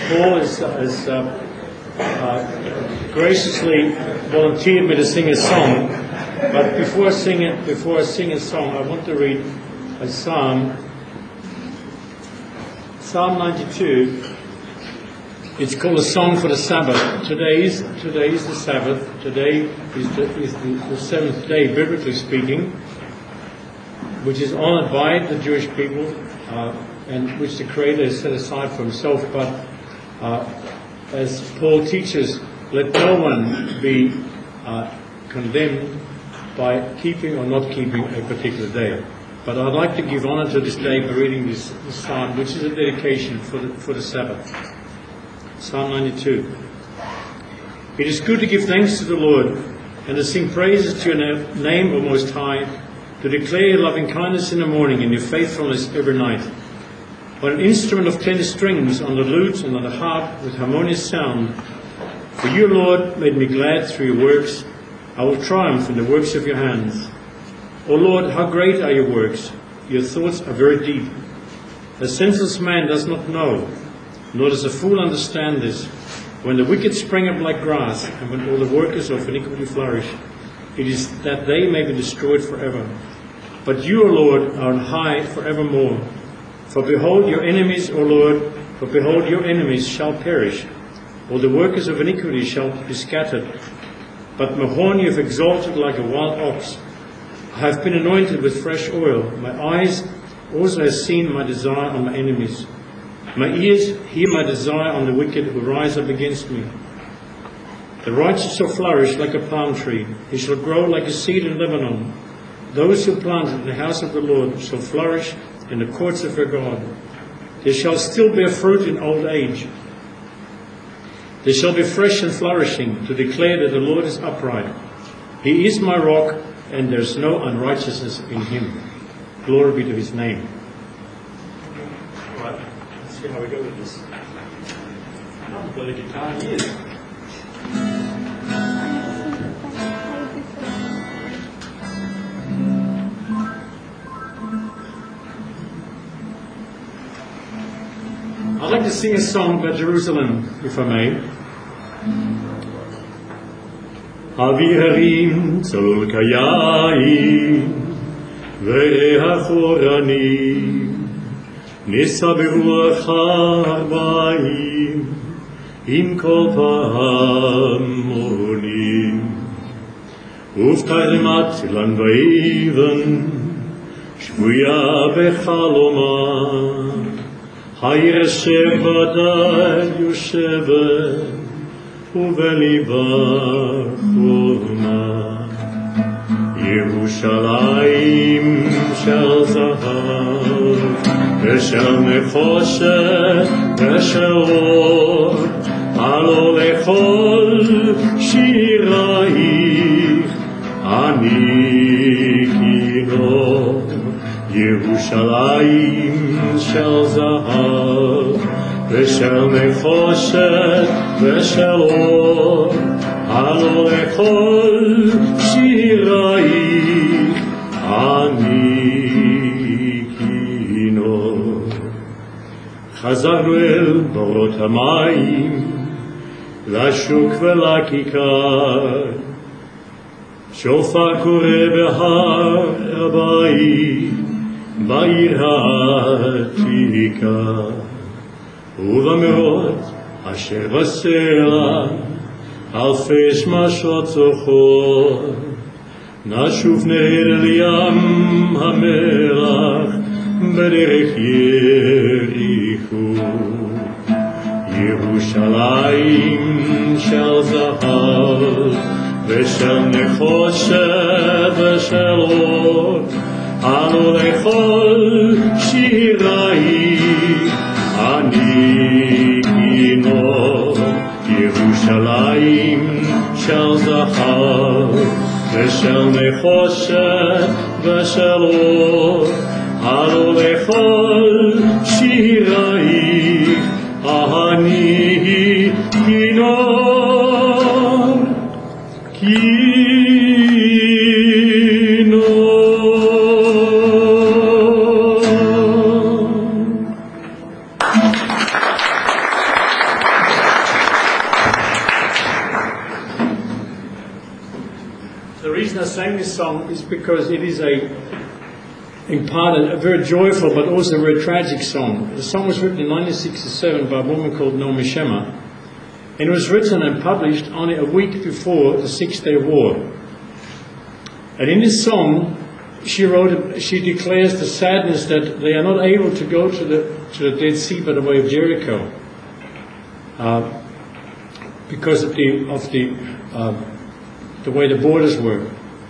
Paul has graciously volunteered me to sing a song. But before I sing a song, I want to read a psalm. Psalm 92. It's called a song for the Sabbath. Today is the Sabbath. Today is the seventh day, biblically speaking, which is honoured by the Jewish people, and which the Creator has set aside for Himself. But as Paul teaches, let no one be condemned by keeping or not keeping a particular day. But I'd like to give honour to this day by reading this psalm, which is a dedication for the Sabbath. Psalm 92. It is good to give thanks to the Lord and to sing praises to your name, O Most High, to declare your loving kindness in the morning and your faithfulness every night. On an instrument of 10 strings, on the lute and on the harp with harmonious sound. For you, Lord, made me glad through your works. I will triumph in the works of your hands. O Lord, how great are your works! Your thoughts are very deep. A senseless man does not know, nor does a fool understand this. When the wicked spring up like grass, and when all the workers of iniquity flourish, it is that they may be destroyed forever. But you, O Lord, are on high forevermore. For behold your enemies, O Lord, for behold your enemies shall perish. All the workers of iniquity shall be scattered. But my horn you have exalted like a wild ox. I have been anointed with fresh oil. My eyes also have seen my desire on my enemies. My ears hear my desire on the wicked who rise up against me. The righteous shall flourish like a palm tree. He shall grow like a seed in Lebanon. Those who plant in the house of the Lord shall flourish in the courts of their God. They shall still bear fruit in old age. They shall be fresh and flourishing, to declare that the Lord is upright. He is my rock, and there is no unrighteousness in him. Glory be to his name. All right, let's see how we go with this. I've got a guitar here. I'd like to sing a song about Jerusalem, if I may. Aviharim tzol kayayim ve'achoranim nisa beruach ha'arbaim im kol pahamonim ufta'imat lan va'evan shvuya bechaloma הירשב בדל יושבת ובליבה חורמה ירושלים של זהב ושל נחושת ושל אור עלו לכל שירייך אני כינור ירושלים של זהב ושל נחושת ושל אור עלו לכל שירייך אני כינור. חזרנו אל בורות המים לשוק ולכיכר שופר קורא בהר הבית בעיר העתיקה ובמאות אשר בסלע אלפי שמשות זוכות נשוב נר לים המלח בדרך יריחו ירושלים של זהב ושל נחושת ושל אור עלו לכל שירייך אני כינור ירושלים של זהב ושל נחושת ושל אור עלו לכל שירייך אני כינור sang this song is because it is in part a very joyful but also a very tragic song. The song was written in 1967 by a woman called Naomi Shemer, and it was written and published only a week before the Six-Day War. And in this song, she declares the sadness that they are not able to go to the Dead Sea by the way of Jericho, because of the way the borders were.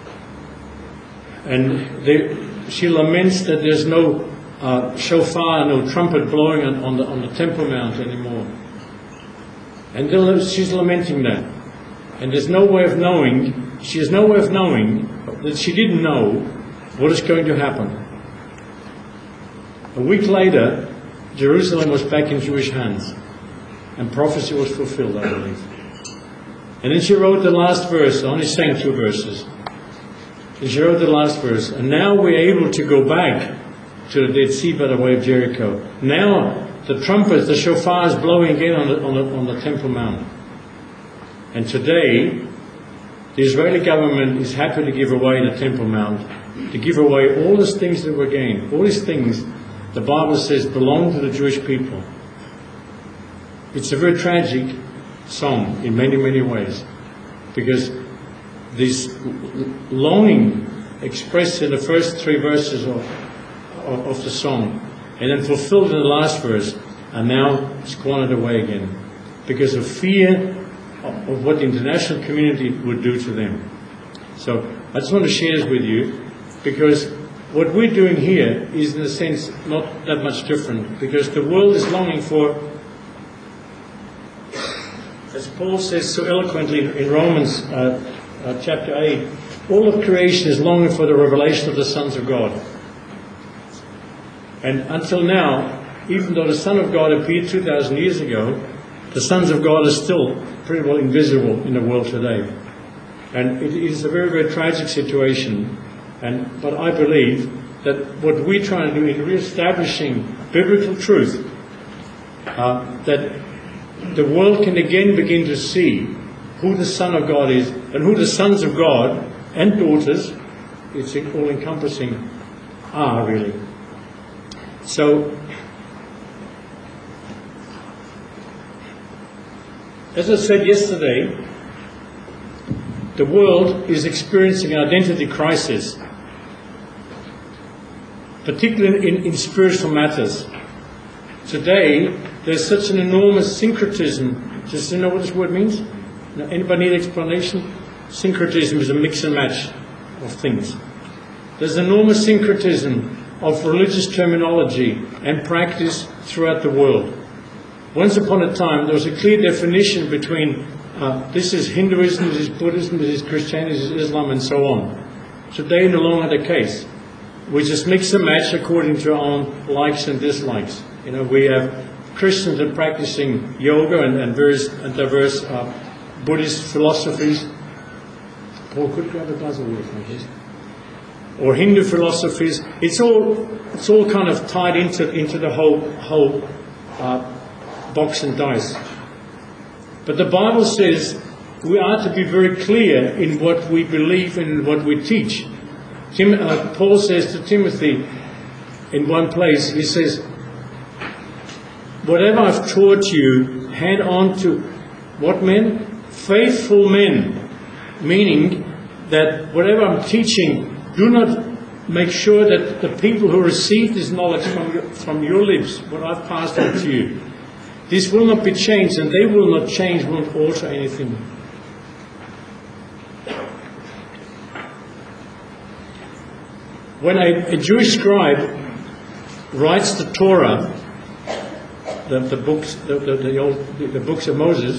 And she laments that there's no shofar, no trumpet blowing on the Temple Mount anymore. And she's lamenting that. And there's no way of knowing, she has no way of knowing that she didn't know what is going to happen. A week later, Jerusalem was back in Jewish hands, and prophecy was fulfilled, I believe. And then she wrote the last verse. I only sang 2 verses. And she wrote the last verse. And now we're able to go back to the Dead Sea by the way of Jericho. Now the trumpets, the shofar is blowing again on the Temple Mount. And today, the Israeli government is happy to give away the Temple Mount, to give away all these things that were gained. All these things, the Bible says, belong to the Jewish people. It's a very tragic song in many, many ways, because this longing expressed in the first 3 verses of the song and then fulfilled in the last verse are now squandered away again because of fear of what the international community would do to them. So I just want to share this with you, because what we're doing here is in a sense not that much different, because the world is longing for, as Paul says so eloquently in Romans chapter 8, all of creation is longing for the revelation of the sons of God. And until now, even though the Son of God appeared 2,000 years ago, the sons of God are still pretty well invisible in the world today. And it is a very, very tragic situation. But I believe that what we're trying to do in re-establishing biblical truth, that the world can again begin to see who the Son of God is and who the sons of God and daughters, it's all-encompassing, are really. So, as I said yesterday, the world is experiencing an identity crisis, particularly in spiritual matters. Today, there's such an enormous syncretism. Does you know what this word means? Anybody need explanation? Syncretism is a mix and match of things. There's enormous syncretism of religious terminology and practice throughout the world. Once upon a time, there was a clear definition between this is Hinduism, this is Buddhism, this is Christianity, this is Islam, and so on. Today, no longer the case. We just mix and match according to our own likes and dislikes. You know, we have Christians that are practicing yoga and various and diverse Buddhist philosophies. Paul, could grab a glass of water, please? Or Hindu philosophies. It's all kind of tied into the whole box and dice. But the Bible says we are to be very clear in what we believe and what we teach. Paul says to Timothy in one place, he says, whatever I've taught you, hand on to what men? Faithful men. Meaning that whatever I'm teaching, do not make sure that the people who receive this knowledge from your lips, what I've passed on to you, this will not be changed, and they will not change, won't alter anything. When a Jewish scribe writes the Torah, the books of Moses,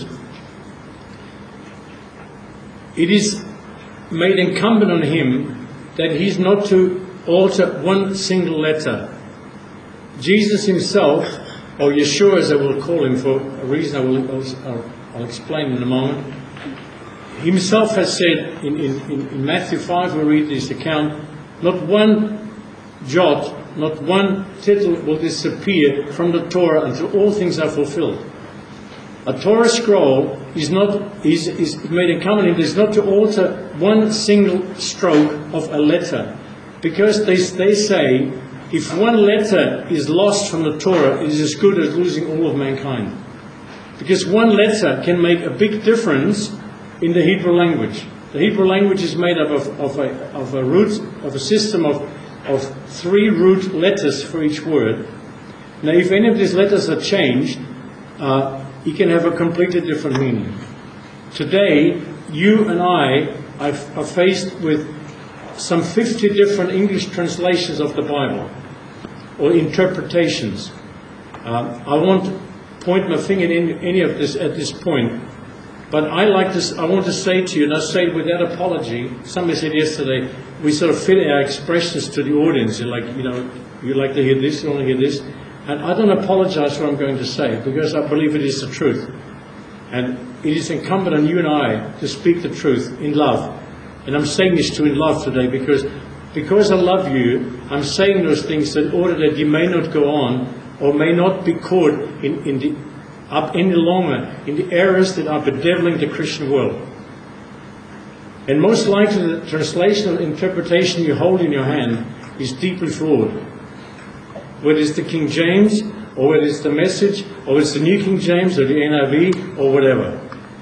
it is made incumbent on him that he's not to alter one single letter. Jesus himself, or Yeshua as I will call him for a reason I'll explain in a moment, himself has said in Matthew 5, we read this account, not one jot, not one tittle will disappear from the Torah until all things are fulfilled. A Torah scroll is made in covenant is not to alter one single stroke of a letter, because they say if one letter is lost from the Torah, it is as good as losing all of mankind. Because one letter can make a big difference in the Hebrew language. The Hebrew language is made up of a system of 3 root letters for each word. Now, if any of these letters are changed, it can have a completely different meaning. Today, you and I are faced with some 50 different English translations of the Bible, or interpretations. I won't point my finger in any of this at this point, but I want to say to you, and I say it without apology. Somebody said yesterday, we sort of fit our expressions to the audience. You're like, you like to hear this, you want to hear this. And I don't apologize for what I'm going to say, because I believe it is the truth. And it is incumbent on you and I to speak the truth in love. And I'm saying this to you in love today, because I love you, I'm saying those things in order that you may not go on, or may not be caught any longer in the errors that are bedeviling the Christian world. And most likely the translation or interpretation you hold in your hand is deeply flawed. Whether it's the King James, or whether it's the Message, or it's the New King James, or the NIV, or whatever.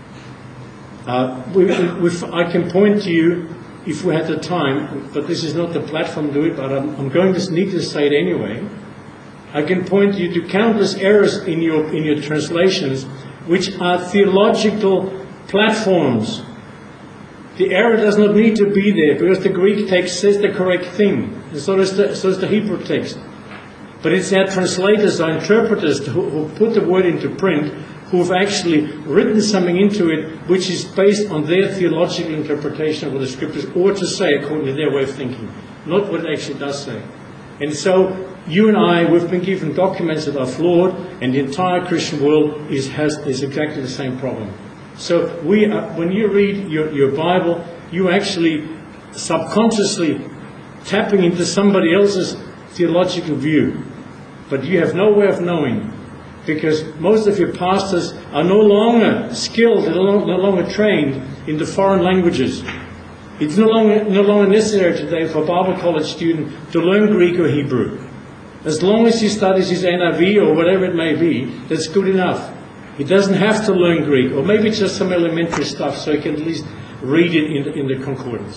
I can point to you, if we had the time, but this is not the platform to do it, but I'm going to need to say it anyway. I can point you to countless errors in your translations, which are theological platforms. The error does not need to be there, because the Greek text says the correct thing, and so does the Hebrew text. But it's our translators, our interpreters, who put the word into print, who have actually written something into it which is based on their theological interpretation of what the Scriptures ought to say according to their way of thinking, not what it actually does say. And so, you and I, we've been given documents that are flawed, and the entire Christian world is exactly the same problem. So, when you read your Bible, you actually subconsciously tapping into somebody else's theological view. But you have no way of knowing, because most of your pastors are no longer skilled, no longer trained in the foreign languages. It's no longer necessary today for a Bible college student to learn Greek or Hebrew. As long as he studies his NIV or whatever it may be, that's good enough. He doesn't have to learn Greek, or maybe just some elementary stuff, so he can at least read it in the concordance.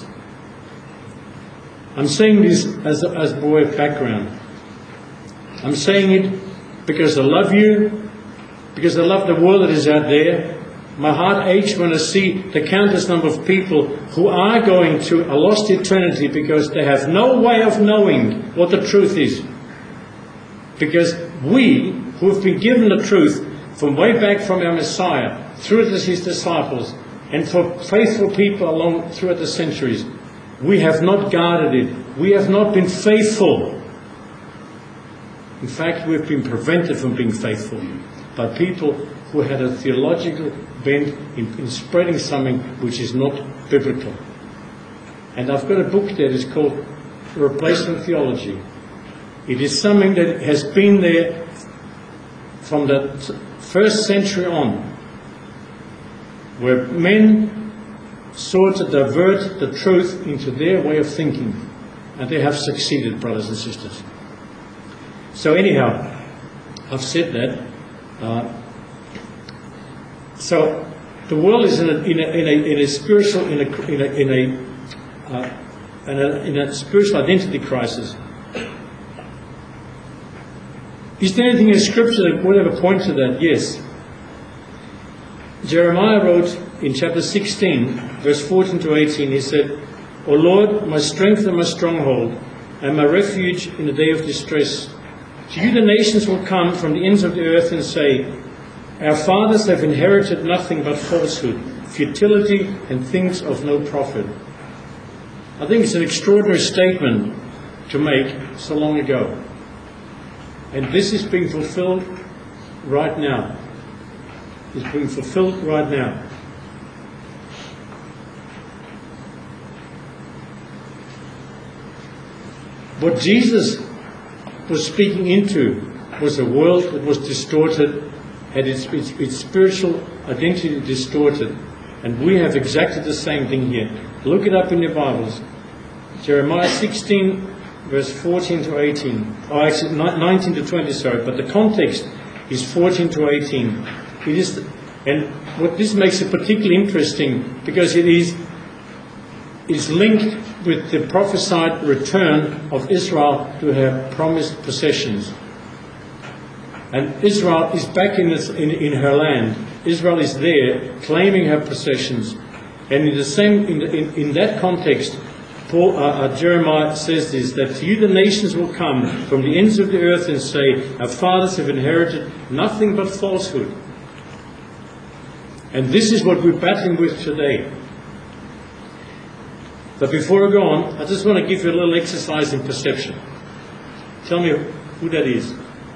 I'm saying this as a way of background. I'm saying it because I love you, because I love the world that is out there. My heart aches when I see the countless number of people who are going to a lost eternity because they have no way of knowing what the truth is. Because we, who have been given the truth from way back from our Messiah, through his disciples, and for faithful people throughout the centuries, we have not guarded it. We have not been faithful. In fact, we've been prevented from being faithful by people who had a theological bent in spreading something which is not biblical. And I've got a book there that's called Replacement Theology. It is something that has been there from the first century on, where men sought to divert the truth into their way of thinking. And they have succeeded, brothers and sisters. So anyhow, I've said that. So the world is in a spiritual identity crisis. Is there anything in Scripture that would ever point to that? Yes. Jeremiah wrote in chapter 16, verse 14 to 18, he said, O Lord, my strength and my stronghold, and my refuge in the day of distress. To you the nations will come from the ends of the earth and say, our fathers have inherited nothing but falsehood, futility, and things of no profit. I think it's an extraordinary statement to make so long ago. And this is being fulfilled right now. It's being fulfilled right now. What Jesus was speaking into was a world that was distorted had its spiritual identity distorted. And we have exactly the same thing here. Look it up in your Bibles. Jeremiah 16, verse 14 to 18. Oh, actually 19 to 20, sorry. But the context is 14 to 18. It is, and what this makes it particularly interesting, because it is linked with the prophesied return of Israel to her promised possessions. And Israel is back in her land. Israel is there, claiming her possessions. And in that context, Jeremiah says this, that to you the nations will come from the ends of the earth and say, our fathers have inherited nothing but falsehood. And this is what we're battling with today. But before I go on, I just want to give you a little exercise in perception. Tell me who that is.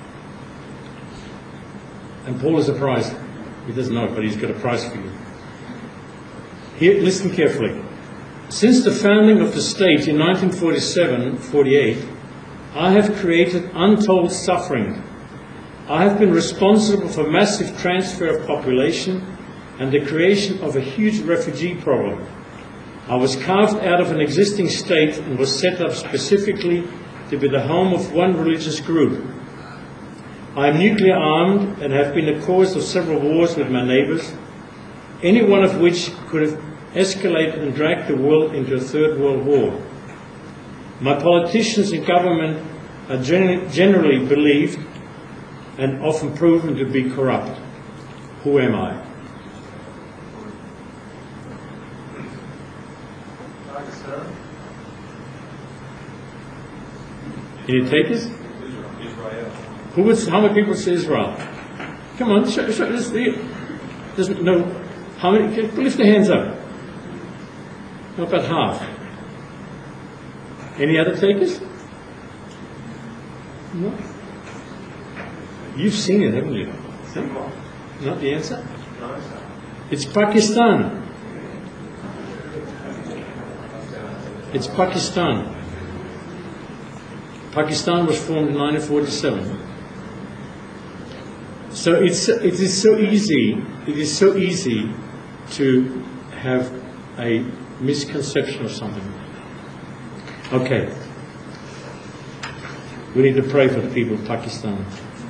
And Paul has a prize. He doesn't know it, but he's got a prize for you. Here, listen carefully. Since the founding of the state in 1947-48, I have created untold suffering. I have been responsible for massive transfer of population and the creation of a huge refugee problem. I was carved out of an existing state and was set up specifically to be the home of one religious group. I am nuclear armed and have been the cause of several wars with my neighbours, any one of which could have escalated and dragged the world into a third world war. My politicians and government are generally believed and often proven to be corrupt. Who am I? Any takers? How many people say Israel? Come on, show this there. Doesn't know how many. Lift the hands up. How about half? Any other takers? No. You've seen it, haven't you? Not the answer? It's Pakistan. It's Pakistan. Pakistan was formed in 1947. So it is so easy to have a misconception of something. Okay. We need to pray for the people of Pakistan.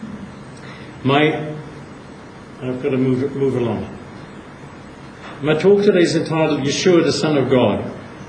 I've got to move along. My talk today is entitled Yeshua, the Son of God.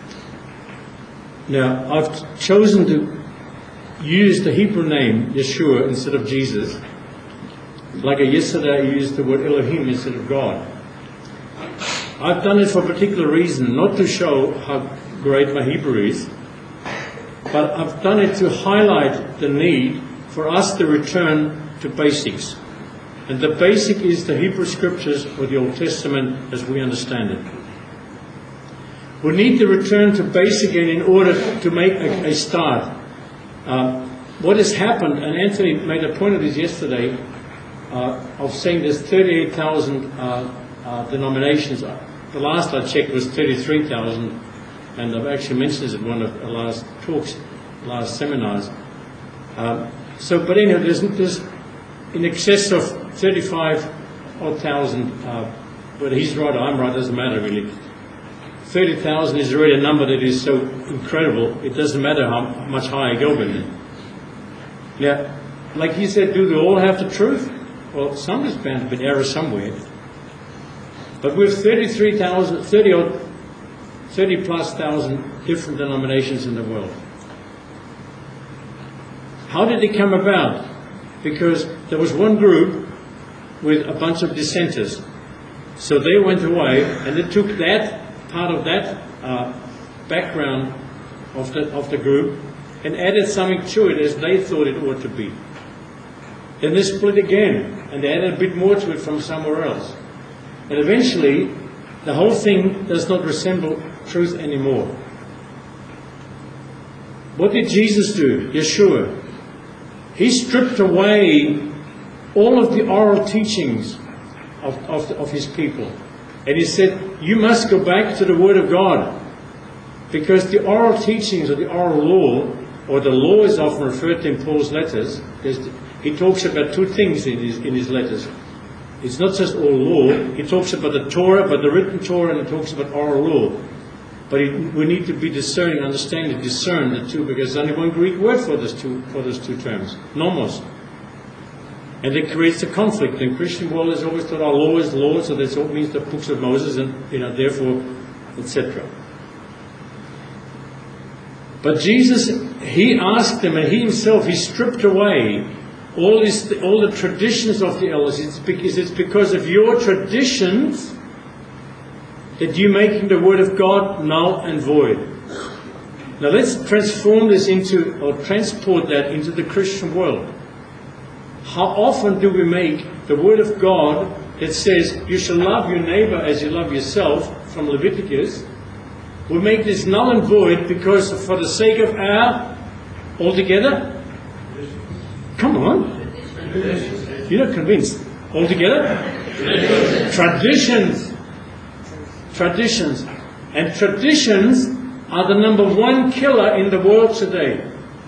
Now, I've chosen to use the Hebrew name Yeshua instead of Jesus. Like yesterday I used the word Elohim instead of God. I've done it for a particular reason, not to show how great my Hebrew is, but I've done it to highlight the need for us to return to basics. And the basic is the Hebrew Scriptures or the Old Testament as we understand it. We need to return to basic again in order to make a start. What has happened, and Anthony made a point of this yesterday, of saying there's 38,000 denominations. The last I checked was 33,000, and I've actually mentioned this at one of the last talks, last seminars. But anyhow, there's in excess of 35,000, whether he's right or I'm right, doesn't matter really. 30,000 is already a number that is so incredible, it doesn't matter how much higher you go with it. Now, like he said, do they all have the truth? Well, some is bound to be error somewhere. But with 30 plus thousand different denominations in the world. How did it come about? Because there was one group with a bunch of dissenters. So they went away and they took that part of that background of the group and added something to it as they thought it ought to be. Then they split again and they added a bit more to it from somewhere else. And eventually, the whole thing does not resemble truth anymore. What did Jesus do? Yeshua. He stripped away all of the oral teachings of his people. And he said, you must go back to the Word of God. Because the oral teachings or the oral law, or the law is often referred to in Paul's letters. He talks about two things in his letters. it's not just all law. He talks about the Torah, but the written Torah, and he talks about oral law. But we need to be discerning, discern the two, because there's only one Greek word for those two terms, nomos. And it creates a conflict. In the Christian world, is always thought our law is law, so that's all means the books of Moses, and therefore, etc. But Jesus, he asked them, and he himself, he stripped away all the traditions of the elders. It's because of your traditions that you're making the word of God null and void. Now let's transform this transport that into the Christian world. How often do we make the word of God that says you shall love your neighbor as you love yourself, from Leviticus, we make this null and void because for the sake of our altogether? Come on. You're not convinced. Altogether? Traditions. Traditions. And traditions are the number one killer in the world today.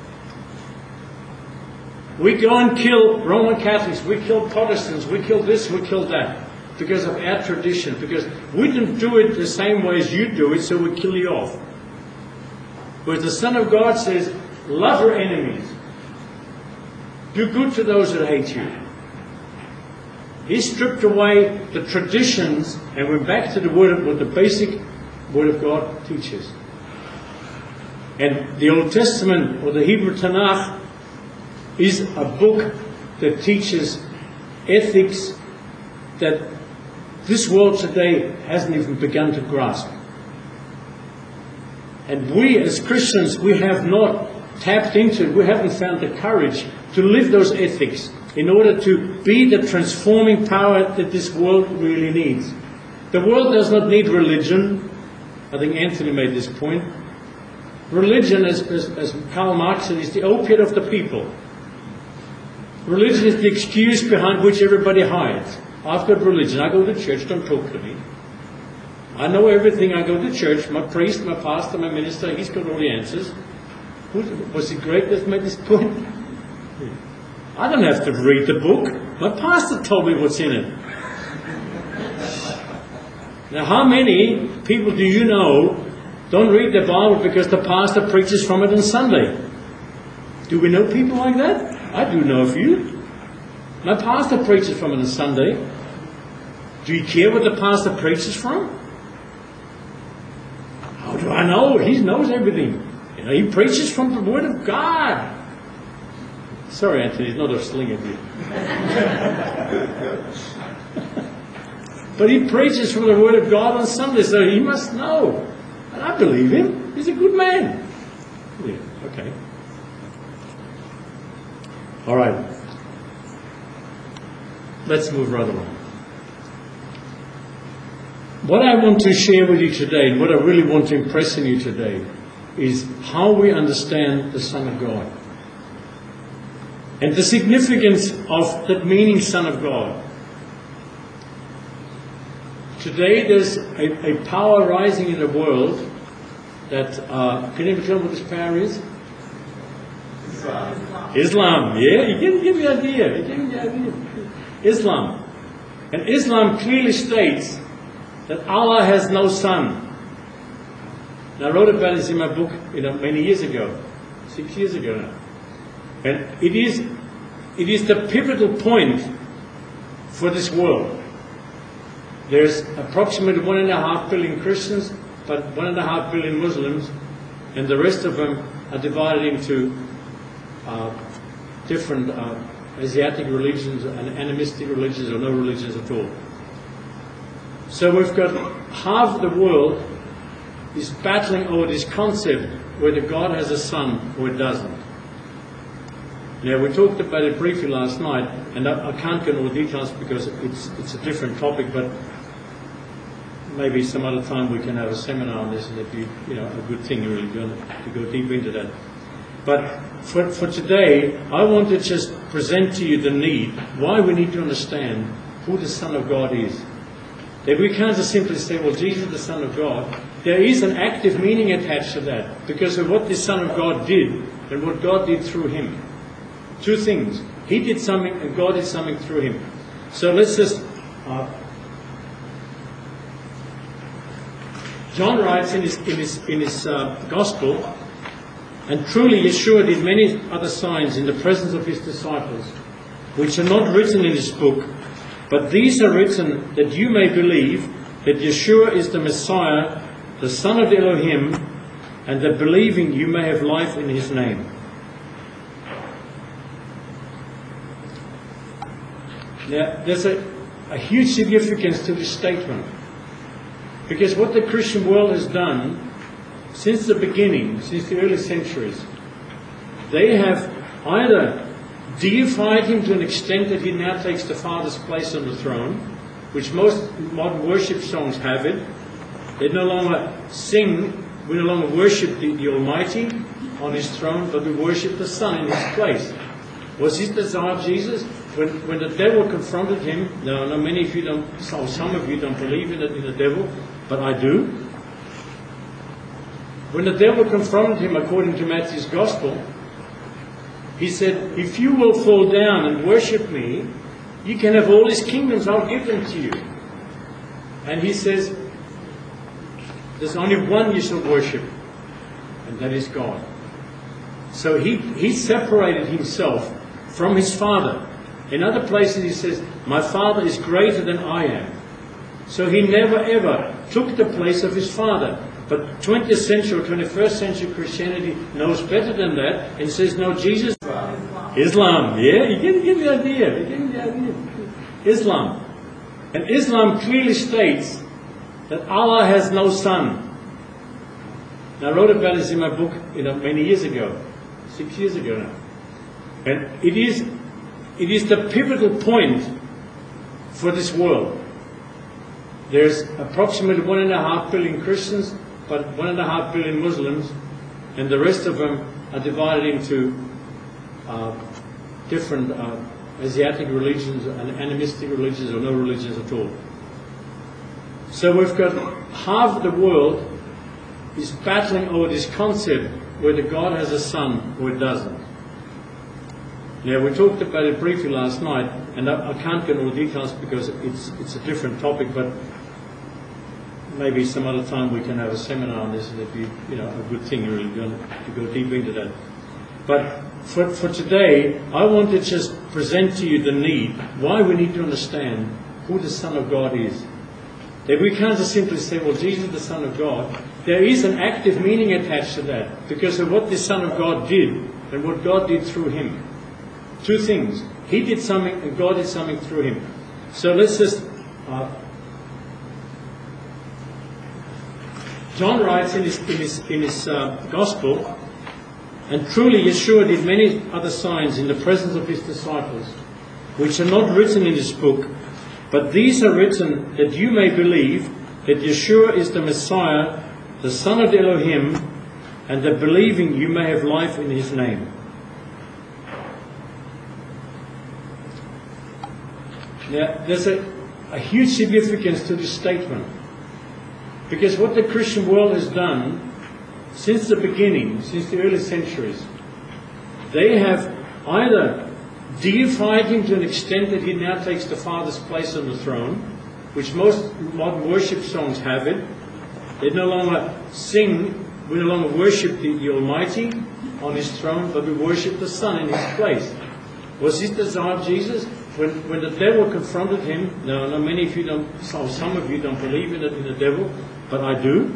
We go and kill Roman Catholics, we kill Protestants, we kill this, we kill that. Because of our tradition. Because we didn't do it the same way as you do it, so we kill you off. Whereas the Son of God says, love your enemies. Do good to those that hate you. He stripped away the traditions and went back to what the basic Word of God teaches. And the Old Testament, or the Hebrew Tanakh, is a book that teaches ethics that this world today hasn't even begun to grasp. And we as Christians, we have not tapped into it. We haven't found the courage to live those ethics in order to be the transforming power that this world really needs. The world does not need religion. I think Anthony made this point. Religion, as Karl Marx said, is the opiate of the people. Religion is the excuse behind which everybody hides. I've got religion. I go to church. Don't talk to me. I know everything. I go to church. My priest, my pastor, my minister, he's got all the answers. Was it great that made this point? I don't have to read the book. My pastor told me what's in it. Now, how many people do you know don't read the Bible because the pastor preaches from it on Sunday? Do we know people like that? I do know a few. My pastor preaches from it on Sunday. Do you care what the pastor preaches from? How do I know? He knows everything. He preaches from the Word of God. Sorry, Anthony, he's not a sling at you. But he preaches from the Word of God on Sunday, so he must know. And I believe him. He's a good man. Yeah, okay. All right. Let's move right along. What I want to share with you today, and what I really want to impress on you today, is how we understand the Son of God. And the significance of that meaning, Son of God. Today there's a power rising in the world that, can you tell me what this power is? Islam, yeah? You didn't give me the idea. Islam. And Islam clearly states that Allah has no son. And I wrote about this in my book, many years ago, 6 years ago now. And it is the pivotal point for this world. There's approximately 1.5 billion Christians, but 1.5 billion Muslims, and the rest of them are divided into different Asiatic religions and animistic religions, or no religions at all. So we've got half the world is battling over this concept whether God has a son or it doesn't. Now, we talked about it briefly last night, and I can't go into all the details because it's a different topic, but maybe some other time we can have a seminar on this, and it'd be a good thing really to go deep into that. But for today, I want to just present to you the need, why we need to understand who the Son of God is. That we can't just simply say, well, Jesus is the Son of God. There is an active meaning attached to that because of what the Son of God did and what God did through him. Two things. He did something and God did something through him. So let's just John writes in his Gospel, and truly Yeshua did many other signs in the presence of his disciples, which are not written in this book, but these are written that you may believe that Yeshua is the Messiah, the Son of Elohim, and that believing you may have life in his name. Now, there's a huge significance to this statement. Because what the Christian world has done since the beginning, since the early centuries, they have either deified him to an extent that he now takes the Father's place on the throne, which most modern worship songs have it. They no longer sing, we no longer worship the Almighty on his throne, but we worship the Son in his place. Was this the desire of Jesus? When the devil confronted him, now many of you don't, or some of you don't believe in the devil, but I do. When the devil confronted him, according to Matthew's Gospel, he said, if you will fall down and worship me, you can have all these kingdoms, I'll give them to you. And he says, there's only one you shall worship, and that is God. So he separated himself from his Father. In other places he says, my Father is greater than I am. So he never ever took the place of his Father. But 20th century or 21st century Christianity knows better than that and says, no, Jesus... Islam, yeah? You get the idea. Islam. And Islam clearly states that Allah has no son. Now, I wrote about this in my book many years ago. 6 years ago now. And it is the pivotal point for this world. There's approximately 1.5 billion Christians, but 1.5 billion Muslims, and the rest of them are divided into different Asiatic religions and animistic religions, or no religions at all. So we've got half the world is battling over this concept whether God has a son or it doesn't. Now, we talked about it briefly last night, and I can't get all the details because it's a different topic, but maybe some other time we can have a seminar on this, and it'd be a good thing really to go deep into that. But for today, I want to just present to you the need, why we need to understand who the Son of God is. That we can't just simply say, well, Jesus is the Son of God. There is an active meaning attached to that because of what the Son of God did and what God did through him. Two things. He did something and God did something through him. So let's just... John writes in his Gospel, and truly Yeshua did many other signs in the presence of his disciples, which are not written in this book, but these are written that you may believe that Yeshua is the Messiah, the Son of Elohim, and that believing you may have life in his name. Now, there's a huge significance to this statement. Because what the Christian world has done since the beginning, since the early centuries, they have either deified him to an extent that he now takes the Father's place on the throne, which most modern worship songs have it. They no longer sing, we no longer worship the Almighty on his throne, but we worship the Son in his place. Was this the desire of Jesus? When the devil confronted him, now many of you don't, or some of you don't believe in the devil, but I do.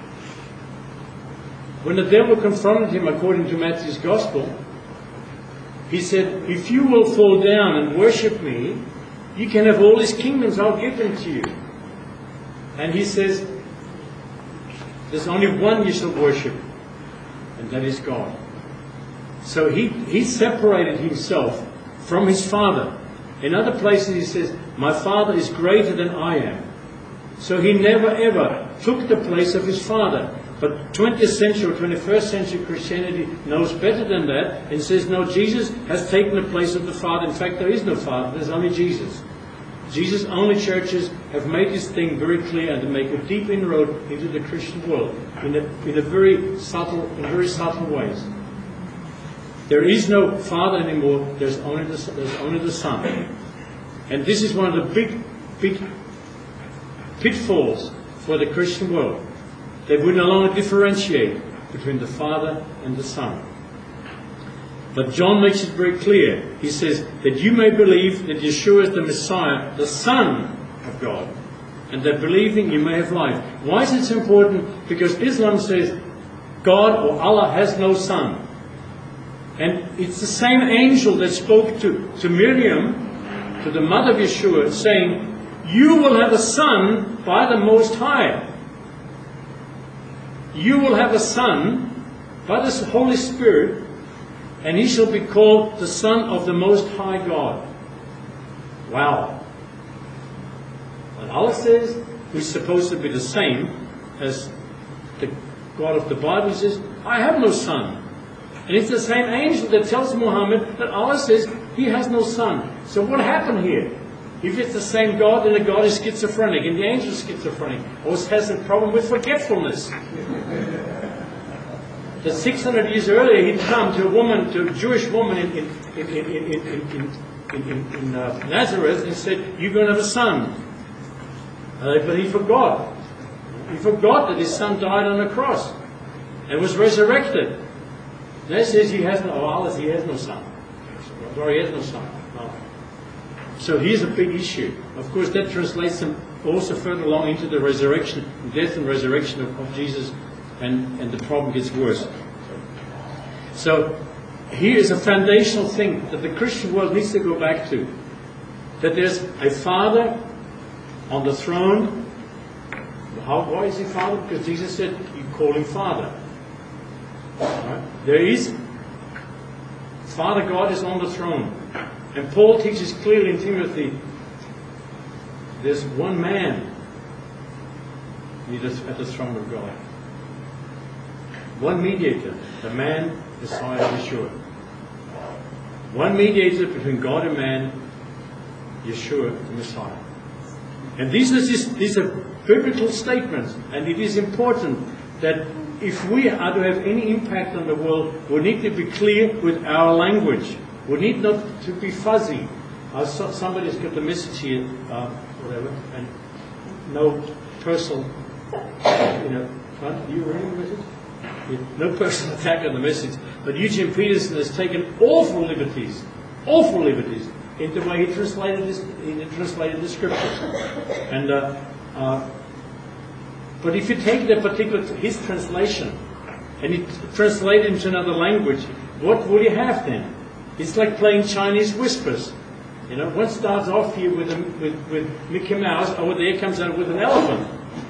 When the devil confronted him, according to Matthew's Gospel, he said, if you will fall down and worship me, you can have all these kingdoms, I'll give them to you. And he says, there's only one you shall worship, and that is God. So he separated himself from his Father. In other places he says, my Father is greater than I am. So he never ever took the place of his Father. But 20th century or 21st century Christianity knows better than that and says, no, Jesus has taken the place of the Father. In fact, there is no Father, there's only Jesus. Jesus' only churches have made this thing very clear and to make a deep inroad into the Christian world in a very subtle ways. There is no Father anymore, there's only the Son. And this is one of the big big pitfalls for the Christian world. They would no longer differentiate between the Father and the Son. But John makes it very clear. He says that you may believe that Yeshua is the Messiah, the Son of God, and that believing you may have life. Why is it so important? Because Islam says God or Allah has no son. And it's the same angel that spoke to Miriam, to the mother of Yeshua, saying, you will have a son by the Most High. You will have a son by the Holy Spirit, and he shall be called the Son of the Most High God. Wow. And Allah says, who's supposed to be the same as the God of the Bible, says, I have no son. And it's the same angel that tells Muhammad that Allah says he has no son. So what happened here? If it's the same God, then the God is schizophrenic and the angel is schizophrenic, or has a problem with forgetfulness. That 600 years earlier he'd come to a woman, to a Jewish woman in Nazareth, and said, you're going to have a son. But he forgot. He forgot that his son died on the cross and was resurrected. That says he has no son. Sorry, he has no son. No. So here's a big issue. Of course, that translates them also further along into the resurrection, death and resurrection of Jesus, and the problem gets worse. So here is a foundational thing that the Christian world needs to go back to. That there's a Father on the throne. Why is he Father? Because Jesus said, you call him Father. Right? There is Father God is on the throne. And Paul teaches clearly in Timothy, there's one man at the throne of God. One mediator, the man, Messiah, Yeshua. One mediator between God and man, Yeshua, the Messiah. And these are biblical statements, and it is important that if we are to have any impact on the world, we need to be clear with our language. We need not to be fuzzy. Somebody's got the message here, whatever, and no personal, are you reading the message? No personal attack on the message. But Eugene Peterson has taken awful liberties in the way he translated the scriptures. And but if you take his translation and you translate it into another language, what will you have then? It's like playing Chinese whispers. One starts off here with Mickey Mouse, over there comes out with an elephant.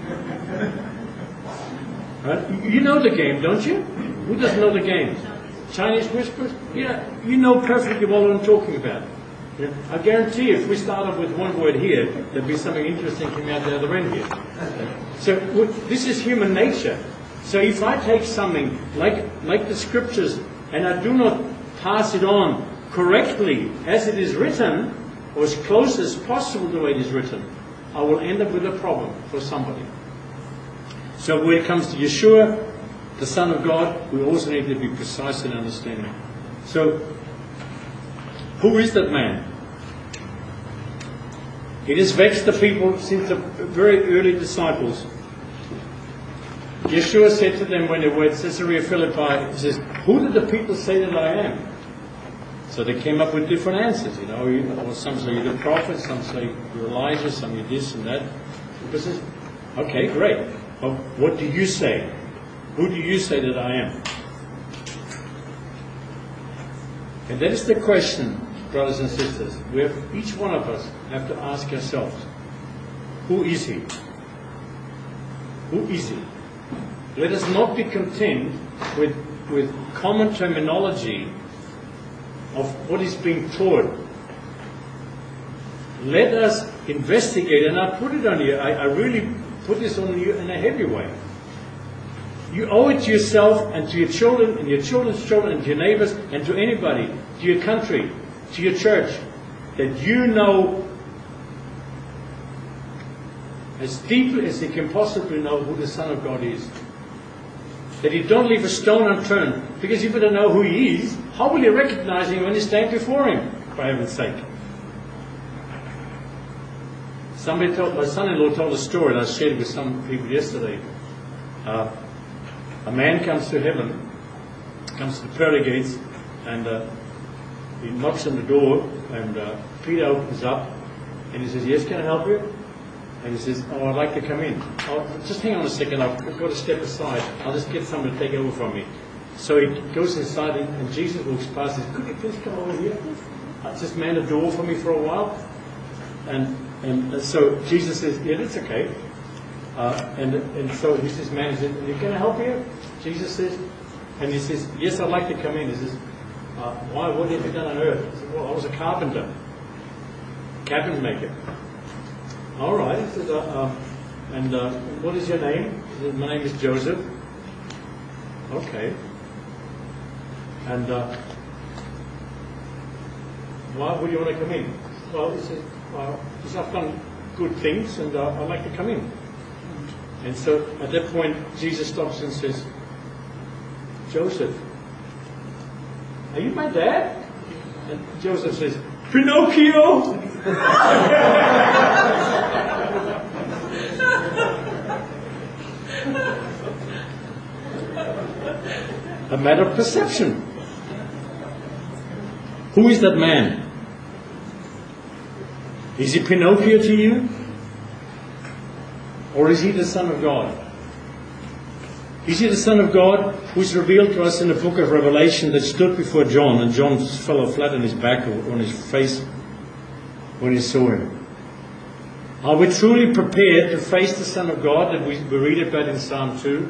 Right? You know the game, don't you? Who doesn't know the game? Chinese whispers? Yeah, you know perfectly well what I'm talking about. Yeah. I guarantee if we start off with one word here, there'll be something interesting coming out the other end here. So this is human nature. So if I take something like the scriptures and I do not pass it on correctly as it is written, or as close as possible to the way it is written, I will end up with a problem for somebody. So when it comes to Yeshua, the Son of God, we also need to be precise in understanding. So, who is that man? It has vexed the people since the very early disciples. Yeshua said to them when they were at Caesarea Philippi, he says, who did the people say that I am? So they came up with different answers, some say you're the prophet, some say you're Elijah, some you're this and that. He says, okay, great. But what do you say? Who do you say that I am? And that is the question, brothers and sisters. Each one of us have to ask ourselves, who is he? Who is he? Let us not be content with common terminology of what is being taught. Let us investigate, and I put it on you. I really put this on you in a heavy way. You owe it to yourself and to your children and your children's children and to your neighbors and to anybody, to your country, to your church, that you know as deeply as you can possibly know who the Son of God is. That you don't leave a stone unturned, because if you don't know who he is, how will you recognize him when you stand before him, for heaven's sake? My son-in-law told a story, and I shared it with some people yesterday. A man comes to heaven, comes to the pearly gates, and he knocks on the door, and Peter opens up, and he says, "Yes, can I help you?" And he says, "Oh, I'd like to come in." "Oh, just hang on a second, I've got to step aside. I'll just get someone to take over from me." So he goes inside, and Jesus walks past and says, "Could you please come over here? Just man the door for me for a while." And so Jesus says, "Yeah, that's okay." And so he says, "Man, can I help you?" Jesus says, and he says, "Yes, I'd like to come in." He says, "Why? What have you done on earth?" He said, "Well, I was a carpenter, cabinet maker." "All right." He says, "And what is your name?" He said, "My name is Joseph." "Okay." "And why would you want to come in?" "Well," he says, "I've done good things, and I'd like to come in." And so at that point, Jesus stops and says, "Joseph, are you my dad?" And Joseph says, "Pinocchio!" A matter of perception. Who is that man? Is he Pinocchio to you? Or is he the Son of God? Is he the Son of God who's revealed to us in the book of Revelation, that stood before John, and John fell flat on his back or on his face when he saw him? Are we truly prepared to face the Son of God that we read about in Psalm 2?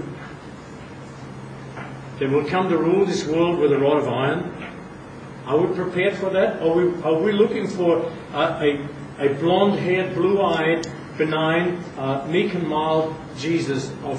That will come to rule this world with a rod of iron? Are we prepared for that? Are we looking for a blonde-haired, blue-eyed, benign, meek and mild Jesus of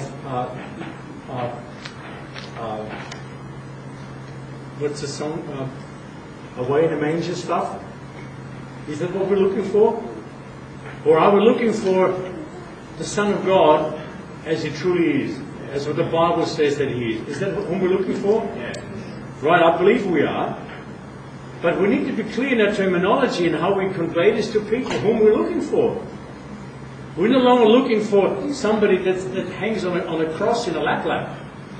what's the song? Away in the manger stuff? Is that what we're looking for? Or are we looking for the Son of God as He truly is? As what the Bible says that He is. Is that whom we're looking for? Yeah. Right, I believe we are. But we need to be clear in our terminology and how we convey this to people, whom we're looking for. We're no longer looking for somebody that hangs on a cross in a lap.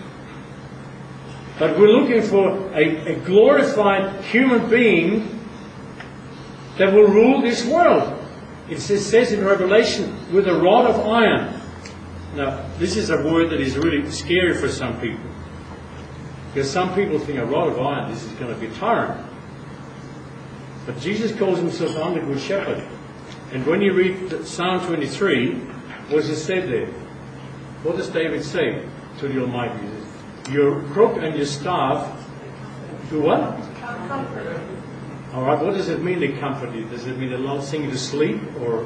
But we're looking for a glorified human being that will rule this world. It says in Revelation, with a rod of iron. Now, this is a word that is really scary for some people. Because some people think a rod of iron, this is going to be a tyrant. But Jesus calls Himself I'm the Good Shepherd. And when you read Psalm 23, what is said there? What does David say to the Almighty? He says, "Your crook and your staff do what?" All right, what does it mean they comfort you? Does it mean they lull sing you to sleep or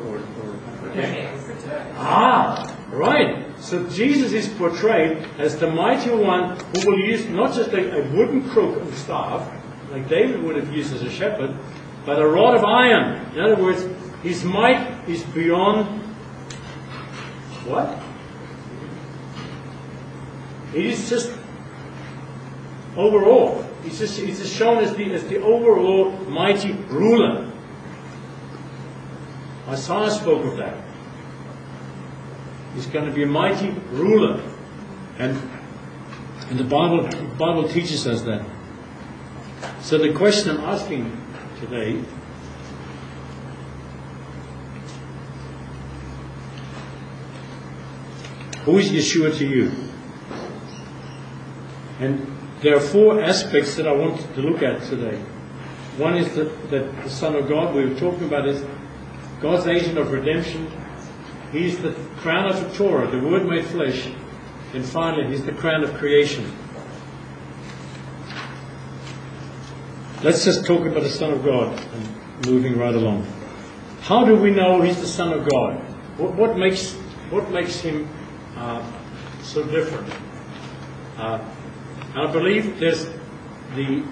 Ah, right. So Jesus is portrayed as the mighty one who will use not just a wooden crook and staff, like David would have used as a shepherd, but a rod of iron. In other words, His might is beyond what? It is just overall. It's just shown as the overall mighty ruler. Isaiah spoke of that. He's going to be a mighty ruler, and the Bible teaches us that. So the question I'm asking today, who is Yeshua to you? And there are four aspects that I want to look at today. One is that the Son of God we were talking about is God's agent of redemption. He's the crown of the Torah, the Word made flesh. And finally, He's the crown of creation. Let's just talk about the Son of God and moving right along. How do we know He's the Son of God? What makes Him so different? I believe there's the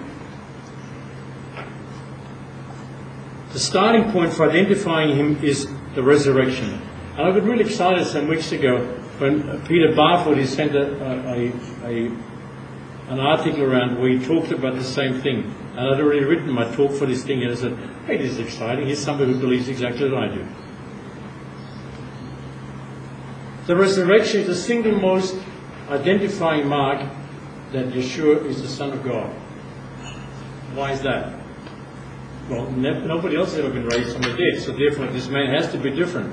starting point for identifying Him is the resurrection. And I got really excited some weeks ago when Peter Barfoot he sent an article around where he talked about the same thing. And I'd already written my talk for this thing, and I said, "Hey, this is exciting. Here's somebody who believes exactly what I do." the resurrection is the single most identifying mark that Yeshua is the Son of God. Why is that? Well, nobody else has ever been raised from the dead, so therefore this man has to be different.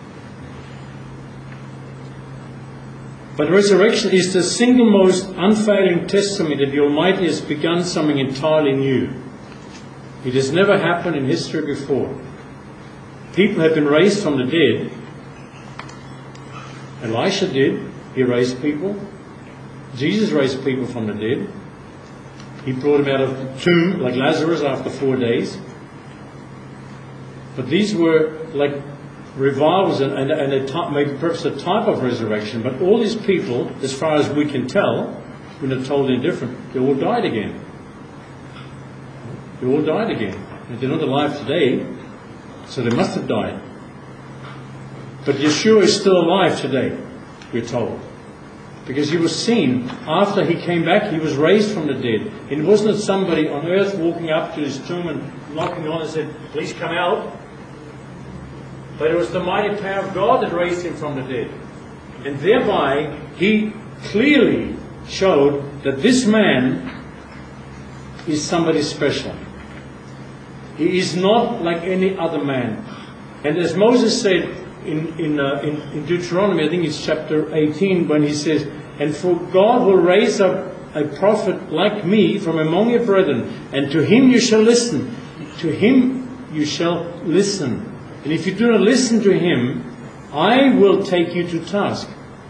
But resurrection is the single most unfailing testimony that the Almighty has begun something entirely new. It has never happened in history before. People have been raised from the dead. Elisha did. He raised people. Jesus raised people from the dead. He brought them out of the tomb like Lazarus after 4 days. But these were like revivals and maybe perhaps a type of resurrection. But all these people, as far as we can tell, we're not told any different, they all died again. They all died again. And they're not alive today, so they must have died. But Yeshua is still alive today, we're told. Because he was seen after he came back, he was raised from the dead. It wasn't somebody on earth walking up to his tomb and knocking on and said, "Please come out." But it was the mighty power of God that raised him from the dead. And thereby, he clearly showed that this man is somebody special. He is not like any other man. And as Moses said in Deuteronomy, I think it's chapter 18, when he says, "And for God will raise up a prophet like me from among your brethren, and to him you shall listen. To him you shall listen. And if you do not listen to him, I will take you to task."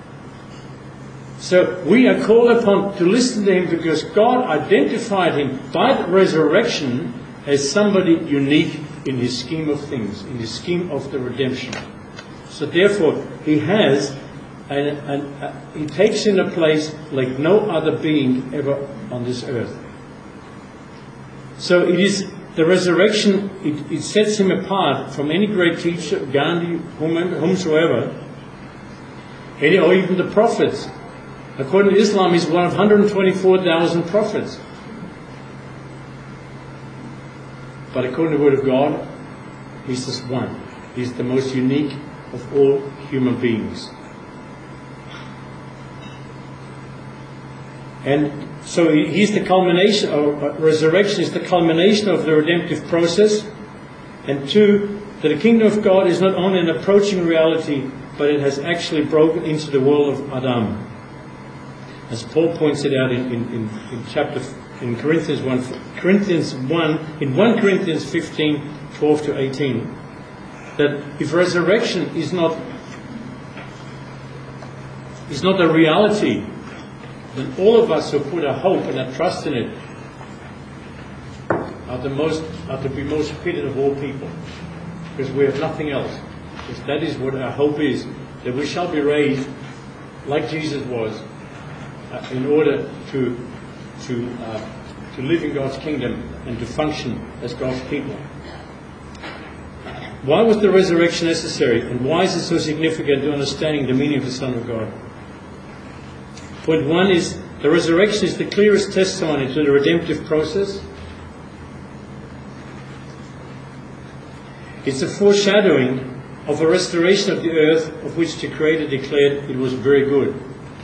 So we are called upon to listen to him because God identified him by the resurrection as somebody unique in his scheme of things, in his scheme of the redemption. So therefore, he has, he takes in a place like no other being ever on this earth. So it is the resurrection, it sets him apart from any great teacher, Gandhi, whomsoever, or even the prophets. According to Islam, he's one of 124,000 prophets. But according to the Word of God, he's just one. He's the most unique of all human beings. And so he's the culmination, resurrection is the culmination of the redemptive process. And two, that the kingdom of God is not only an approaching reality, but it has actually broken into the world of Adam. As Paul points it out in Corinthians 1 Corinthians 15, 12 to 18, that if resurrection is not a reality, then all of us who put our hope and our trust in it are to be most pitied of all people, because we have nothing else. Because that is what our hope is, that we shall be raised like Jesus was, in order to live in God's kingdom and to function as God's people. Why was the resurrection necessary, and why is it so significant to understanding the meaning of the Son of God? Point one is, the resurrection is the clearest testimony to the redemptive process. It's a foreshadowing of a restoration of the earth, of which the Creator declared it was very good.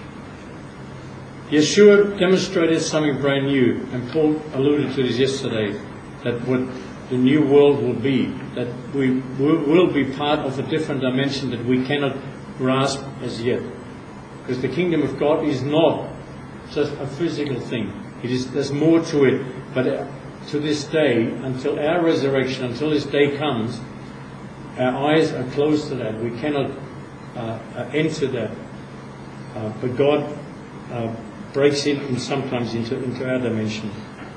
Yeshua demonstrated something brand new, and Paul alluded to this yesterday, that what the new world will be, that we will be part of a different dimension that we cannot grasp as yet. Because the kingdom of God is not just a physical thing. There's more to it. But to this day, until our resurrection, until this day comes, our eyes are closed to that. We cannot enter that. But God breaks in sometimes into our dimension.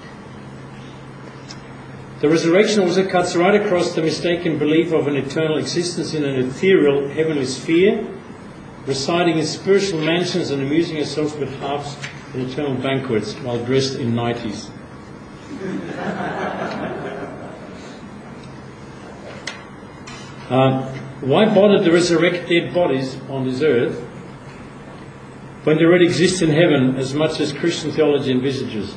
The resurrection also cuts right across the mistaken belief of an eternal existence in an ethereal heavenly sphere, residing in spiritual mansions and amusing ourselves with harps and eternal banquets while dressed in nighties. Why bother to resurrect dead bodies on this earth when they already exist in heaven, as much as Christian theology envisages?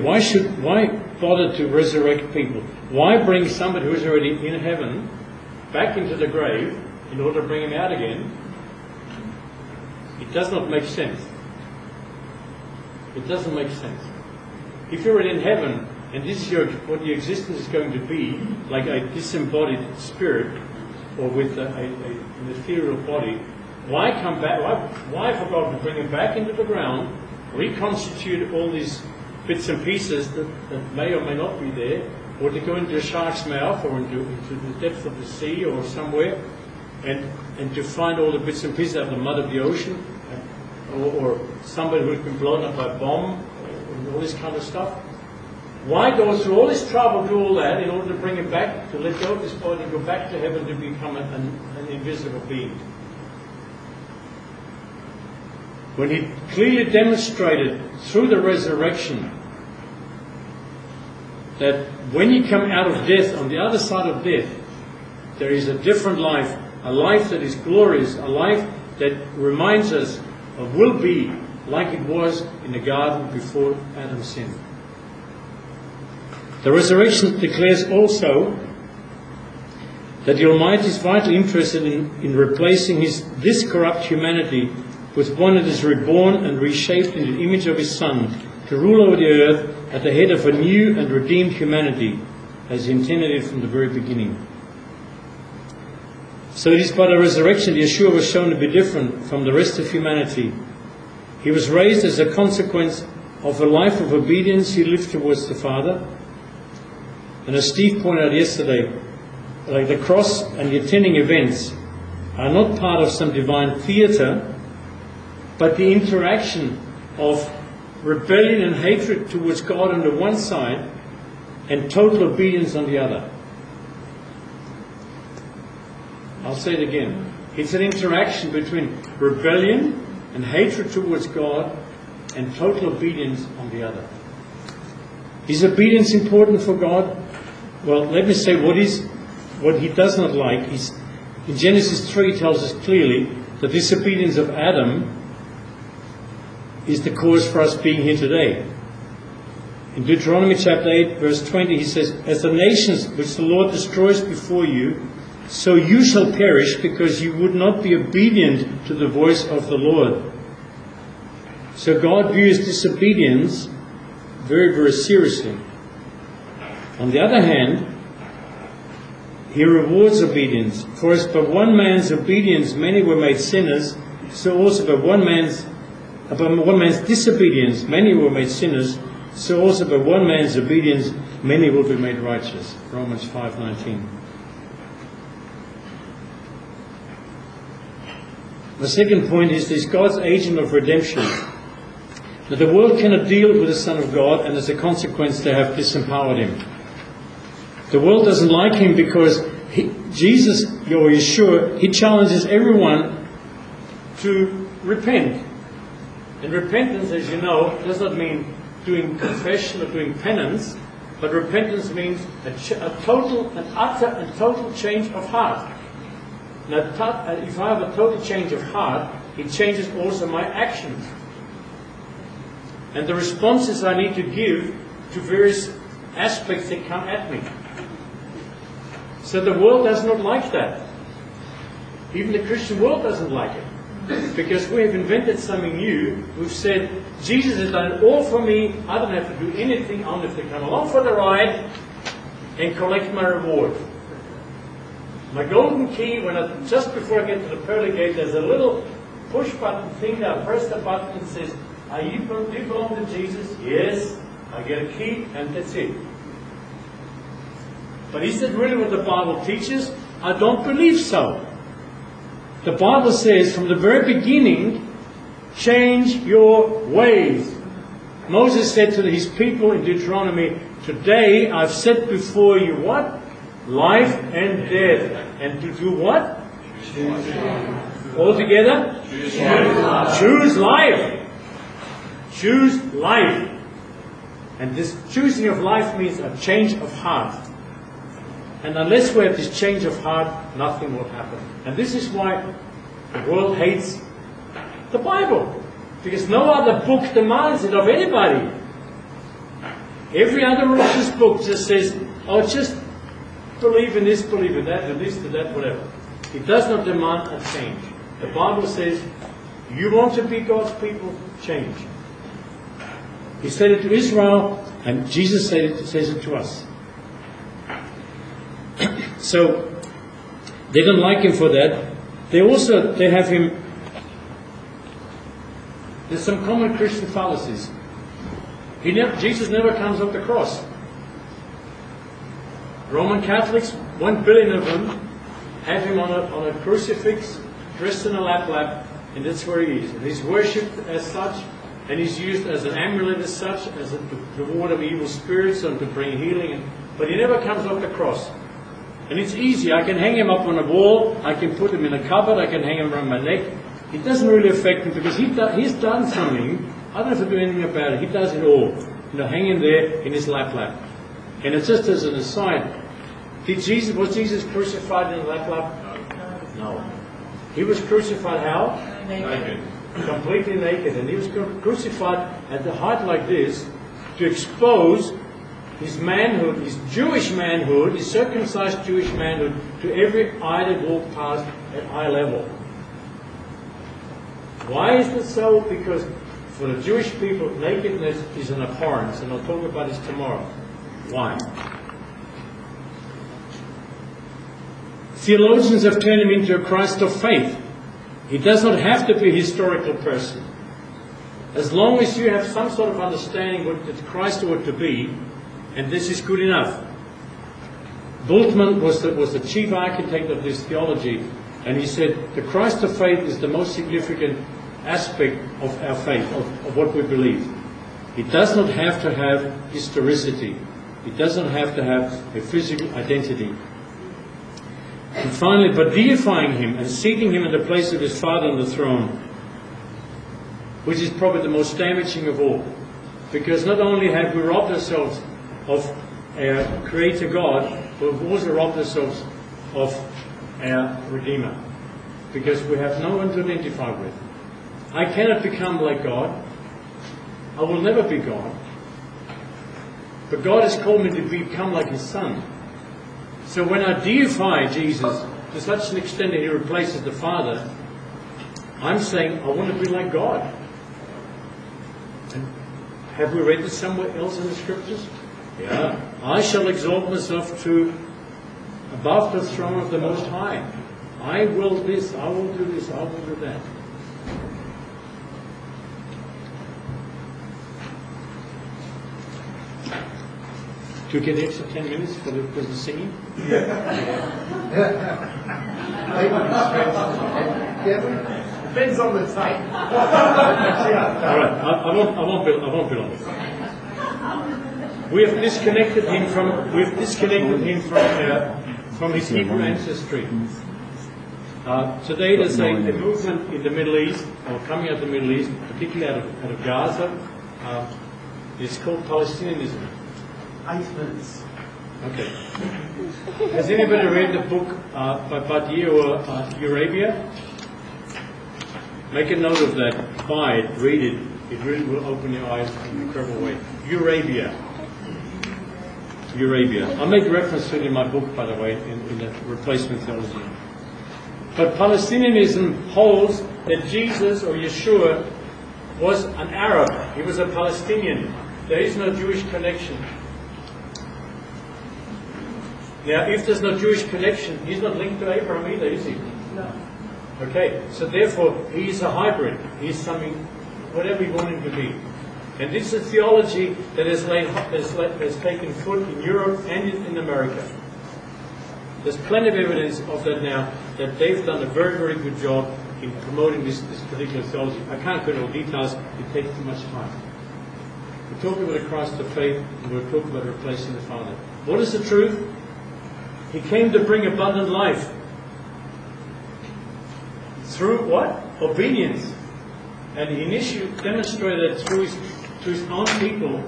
Why bother to resurrect people? Why bring somebody who is already in heaven back into the grave in order to bring him out again, it does not make sense. It doesn't make sense. If you're in heaven and this is what your existence is going to be, like a disembodied spirit or with an ethereal body, why come back? Why for God to bring him back into the ground, reconstitute all these bits and pieces that may or may not be there, or to go into a shark's mouth or into the depths of the sea or somewhere, and to find all the bits and pieces out of the mud of the ocean, or somebody who's been blown up by a bomb, and all this kind of stuff. Why go through all this trouble, do all that, in order to bring him back, to let go of this body, and go back to heaven to become an invisible being? When he clearly demonstrated through the resurrection that when you come out of death, on the other side of death, there is a different life, a life that is glorious, a life that reminds us of will be like it was in the garden before Adam sinned. The resurrection declares also that the Almighty is vitally interested in replacing this corrupt humanity with one that is reborn and reshaped in the image of his Son, to rule over the earth at the head of a new and redeemed humanity, as he intended it from the very beginning. So it is by the resurrection that Yeshua was shown to be different from the rest of humanity. He was raised as a consequence of a life of obedience he lived towards the Father. And as Steve pointed out yesterday, like the cross and the attending events are not part of some divine theatre, but the interaction of rebellion and hatred towards God on the one side and total obedience on the other. I'll say it again. It's an interaction between rebellion and hatred towards God and total obedience on the other. Is obedience important for God? Well, let me say what he does not like. In Genesis 3 tells us clearly the disobedience of Adam is the cause for us being here today. In Deuteronomy chapter 8 verse 20 he says, "As the nations which the Lord destroys before you, so you shall perish, because you would not be obedient to the voice of the Lord." So God views disobedience very, very seriously. On the other hand, he rewards obedience. For as by one man's obedience many were made sinners, so also by one man's disobedience many were made sinners, so also by one man's obedience many will be made righteous. Romans 5:19. The second point is God's agent of redemption. That the world cannot deal with the Son of God, and as a consequence they have disempowered him. The world doesn't like him because Jesus, or Yeshua, he challenges everyone to repent. And repentance, as you know, does not mean doing confession or doing penance, but repentance means a total, an utter and total change of heart. Now, if I have a total change of heart, it changes also my actions. And the responses I need to give to various aspects that come at me. So the world does not like that. Even the Christian world doesn't like it. Because we have invented something new. We've said, Jesus has done it all for me. I don't have to do anything. I only have to come along for the ride and collect my reward. My golden key, just before I get to the pearly gate, there's a little push button thing that I press the button and says, do you belong to Jesus? Yes. I get a key and that's it. But is that really what the Bible teaches? I don't believe so. The Bible says from the very beginning, change your ways. Moses said to his people in Deuteronomy, "Today I've set before you" what? Life and death. And to do what? All together? Choose life. Choose life. And this choosing of life means a change of heart. And unless we have this change of heart, nothing will happen. And this is why the world hates the Bible. Because no other book demands it of anybody. Every other religious book just says, oh, just believe in this, believe in that, do this, do that, whatever. It does not demand a change. The Bible says, you want to be God's people, change. He said it to Israel, and Jesus says it to us. So, they don't like him for that. They have him. There's some common Christian fallacies. Jesus never comes off the cross. Roman Catholics, 1 billion of them, have him on a crucifix, dressed in a lap, and that's where he is. And he's worshipped as such, and he's used as an amulet as such, as to ward of evil spirits and to bring healing. But he never comes off the cross. And it's easy. I can hang him up on a wall. I can put him in a cupboard. I can hang him around my neck. It doesn't really affect me because he's done something. I don't have to do anything about it. He does it all. Hang him there in his lap. And it's just as an aside. Was Jesus crucified in a lap? No. He was crucified how? Naked. Completely naked. And he was crucified at the height like this to expose his manhood, his Jewish manhood, his circumcised Jewish manhood, to every eye that walked past at eye level. Why is this so? Because for the Jewish people, nakedness is an abhorrence, and I'll talk about this tomorrow. Why? Theologians have turned him into a Christ of faith. He does not have to be a historical person. As long as you have some sort of understanding what Christ ought to be, and this is good enough. Bultmann was the chief architect of this theology, and he said the Christ of faith is the most significant aspect of our faith, of what we believe. It does not have to have historicity. It doesn't have to have a physical identity. And finally, but deifying him and seating him in the place of his Father on the throne, which is probably the most damaging of all. Because not only have we robbed ourselves of our Creator God, but we've also robbed ourselves of our Redeemer. Because we have no one to identify with. I cannot become like God. I will never be God. But God has called me to become like His Son. So when I deify Jesus to such an extent that He replaces the Father, I'm saying I want to be like God. And have we read this somewhere else in the Scriptures? Yeah. I shall exalt myself to above the throne of the Most High. I will this, I will do this, I will do that. Do you get the extra 10 minutes for the singing? Depends on the time. All right, I won't be long. We have disconnected him from his Hebrew ancestry. Today there's a movement in the Middle East, or coming out of the Middle East, particularly out of Gaza. It's called Palestinianism. 8 minutes. Okay. Has anybody read the book by Badiou or Eurabia? Make a note of that. Buy it, read it. It really will open your eyes in an incredible way. Eurabia. I'll make reference to it in my book, by the way, in the replacement theology. But Palestinianism holds that Jesus or Yeshua was an Arab. He was a Palestinian. There is no Jewish connection. Now, if there's no Jewish connection, he's not linked to Abraham either, is he? No. Okay, so therefore, he's a hybrid. He's something, whatever you want him to be. And this is a theology that has taken foot in Europe and in America. There's plenty of evidence of that now, that they've done a very, very good job in promoting this particular theology. I can't go into all details, it takes too much time. We're talking about the Christ of faith, and we're talking about replacing the Father. What is the truth? He came to bring abundant life. Through what? Obedience. And he initially demonstrated that through his own people.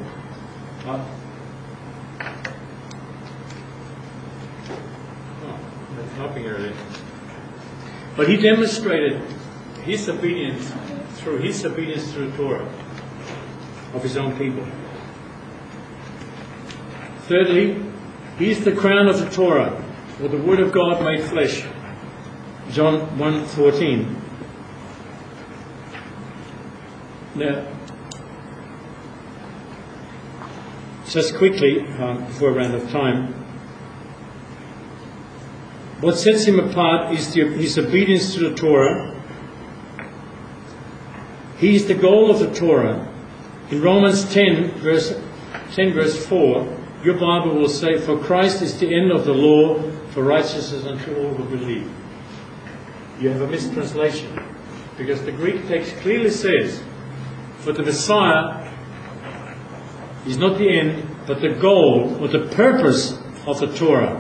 That's helping earlier. But he demonstrated his obedience through Torah of his own people. Thirdly, He's the crown of the Torah, or the Word of God made flesh. John 1:14. Now, just quickly, before I run out of time, what sets him apart is his obedience to the Torah. He is the goal of the Torah. In Romans 10 verse 4, your Bible will say, "For Christ is the end of the law for righteousness unto all who believe." You have a mistranslation, because the Greek text clearly says, for the Messiah is not the end, but the goal or the purpose of the Torah.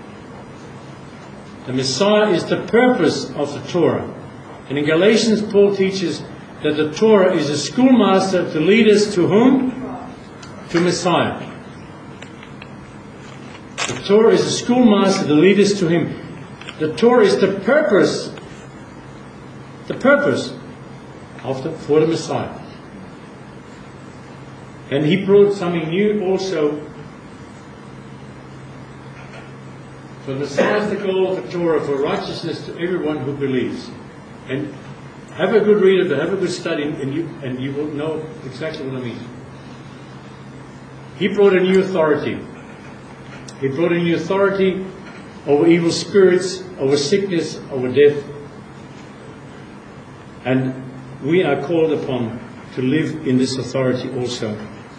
The Messiah is the purpose of the Torah. And in Galatians, Paul teaches that the Torah is a schoolmaster to lead us to whom? To Messiah. The Torah is a schoolmaster to lead us to Him. The Torah is the purpose for the Messiah. And He brought something new also. For the Messiah is the goal of the Torah for righteousness to everyone who believes. And have a good read of it, have a good study, and you will know exactly what I mean. He brought a new authority. He brought a new authority over evil spirits, over sickness, over death. And we are called upon to live in this authority also.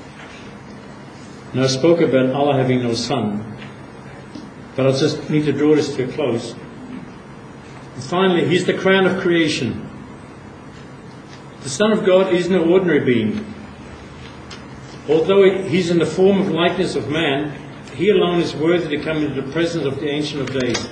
Now I spoke about Allah having no son, but I just need to draw this to a close. And finally, He's the crown of creation. The Son of God is no ordinary being. Although He's in the form of likeness of man, He alone is worthy to come into the presence of the Ancient of Days.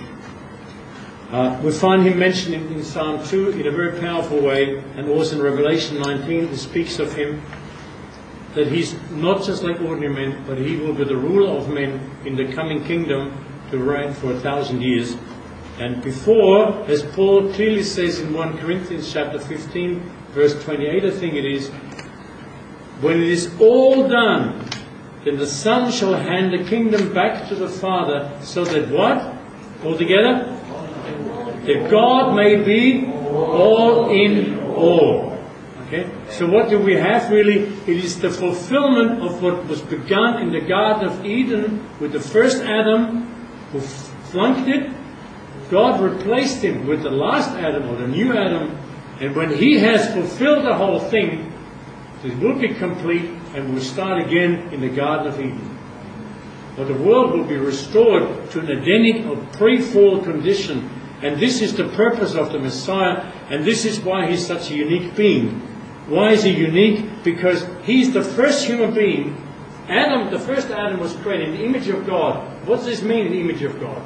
We find Him mentioned in Psalm 2 in a very powerful way, and also in Revelation 19 it speaks of Him, that He's not just like ordinary men, but He will be the ruler of men in the coming kingdom to reign for 1,000 years. And before, as Paul clearly says in 1 Corinthians chapter 15, verse 28, I think it is, when it is all done, then the Son shall hand the kingdom back to the Father, so that what? All together? That God may be all in all. Okay? So what do we have really? It is the fulfillment of what was begun in the Garden of Eden with the first Adam who flunked it. God replaced him with the last Adam, or the new Adam, and when he has fulfilled the whole thing, it will be complete and will start again in the Garden of Eden. But the world will be restored to an Edenic or pre-fall condition, and this is the purpose of the Messiah, and this is why He's such a unique being. Why is He unique? Because He's the first human being. Adam, the first Adam, was created in the image of God. What does this mean, in the image of God?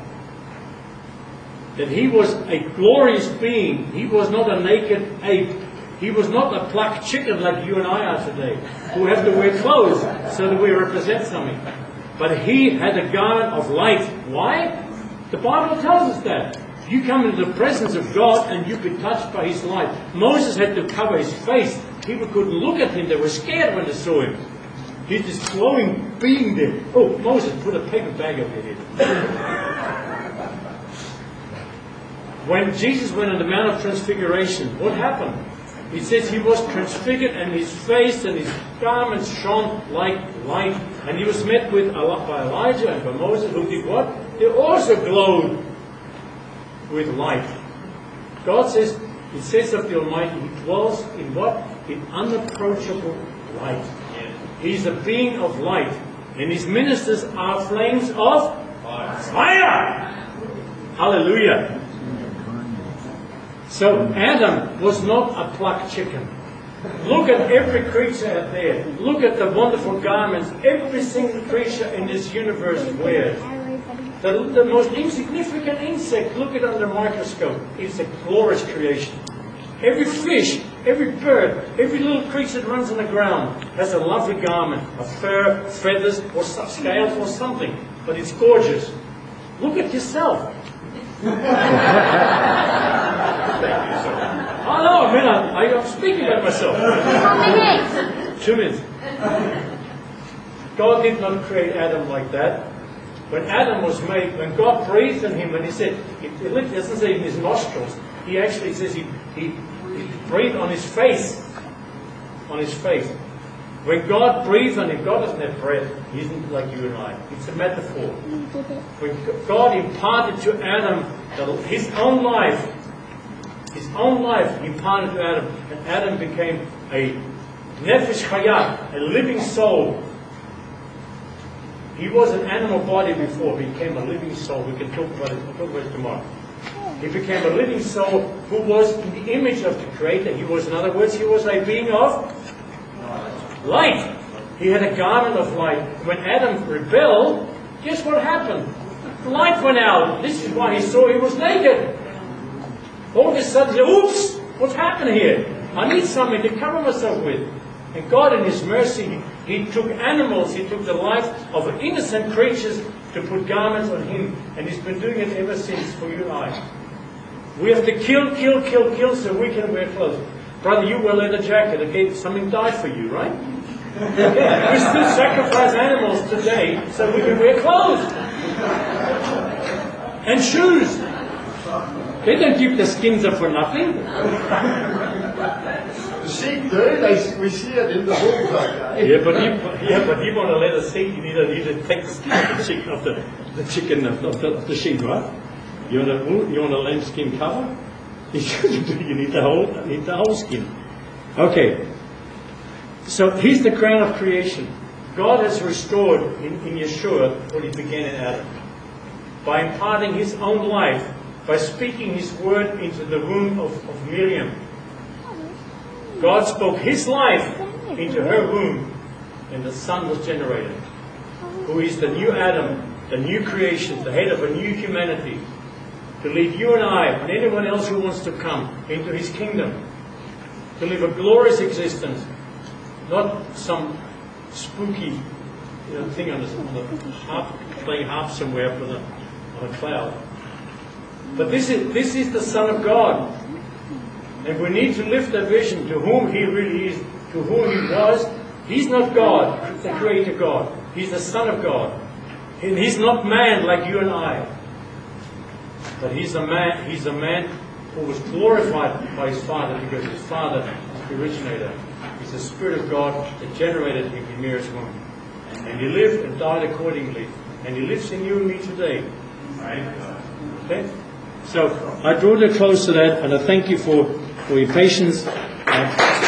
That he was a glorious being. He was not a naked ape. He was not a plucked chicken like you and I are today, who have to wear clothes so that we represent something. But he had a garment of light. Why? The Bible tells us that. You come into the presence of God and you be touched by His light. Moses had to cover his face. People couldn't look at him. They were scared when they saw him. He's this glowing being there. Oh, Moses, put a paper bag over your head. When Jesus went on the Mount of Transfiguration, what happened? It says He was transfigured and His face and His garments shone like light. And He was met with by Elijah and by Moses, who did what? They also glowed with light. God says, it says of the Almighty, He dwells in what? In unapproachable light. He's a being of light. And His ministers are flames of fire. Hallelujah. So Adam was not a plucked chicken. Look at every creature out there. Look at the wonderful garments every single creature in this universe wears. The most insignificant insect, look at it under a microscope. It's a glorious creation. Every fish, every bird, every little creature that runs on the ground has a lovely garment, a fur, feathers, or scales, or something. But it's gorgeous. Look at yourself. Oh no, I'm speaking about myself. 2 minutes. God did not create Adam like that, when Adam was made, when God breathed on him, when he said, it doesn't say in his nostrils, he actually says he breathed on his face. On his face. When God breathed on him, God doesn't have breath. He isn't like you and I. It's a metaphor. When God imparted to Adam his own life, he imparted to Adam, and Adam became a nefesh chaya, a living soul. He was an animal body before, he became a living soul. We can talk about it. We'll talk about it tomorrow. He became a living soul who was in the image of the Creator. He was, in other words, he was a being of light. He had a garment of light. When Adam rebelled, guess what happened? The light went out. This is why he saw he was naked. All of a sudden, he said, oops, what's happened here? I need something to cover myself with. And God in His mercy, He took animals, He took the life of innocent creatures to put garments on Him. And He's been doing it ever since for you and I. We have to kill so we can wear clothes. Brother, you wear a leather jacket. Okay, something died for you, right? We still sacrifice animals today so we can wear clothes. And shoes. They don't keep the skins up for nothing. The sheep do. We see it in the bullfight. Yeah, but you want a leather seat, you need to take the skin of the chicken of the sheep, right? You want a lambskin cover? You need the whole skin. Okay. So here's the crown of creation. God has restored in Yeshua what He began in Adam. By imparting His own life, by speaking His word into the womb of Miriam. God spoke His life into her womb, and the Son was generated, who is the new Adam, the new creation, the head of a new humanity, to lead you and I, and anyone else who wants to come, into His kingdom, to live a glorious existence, not some spooky thing on the harp, playing harp somewhere up on a cloud. But this is the Son of God. And we need to lift that vision to whom He really is, to whom He was. He's not God, the Creator God. He's the Son of God. And He's not man like you and I. But He's a man who was glorified by His Father because His Father is the originator. He's the Spirit of God that generated Him in Mary's womb. And He lived and died accordingly. And He lives in you and me today. Okay? So I draw to a close to that, and I thank you for your patience.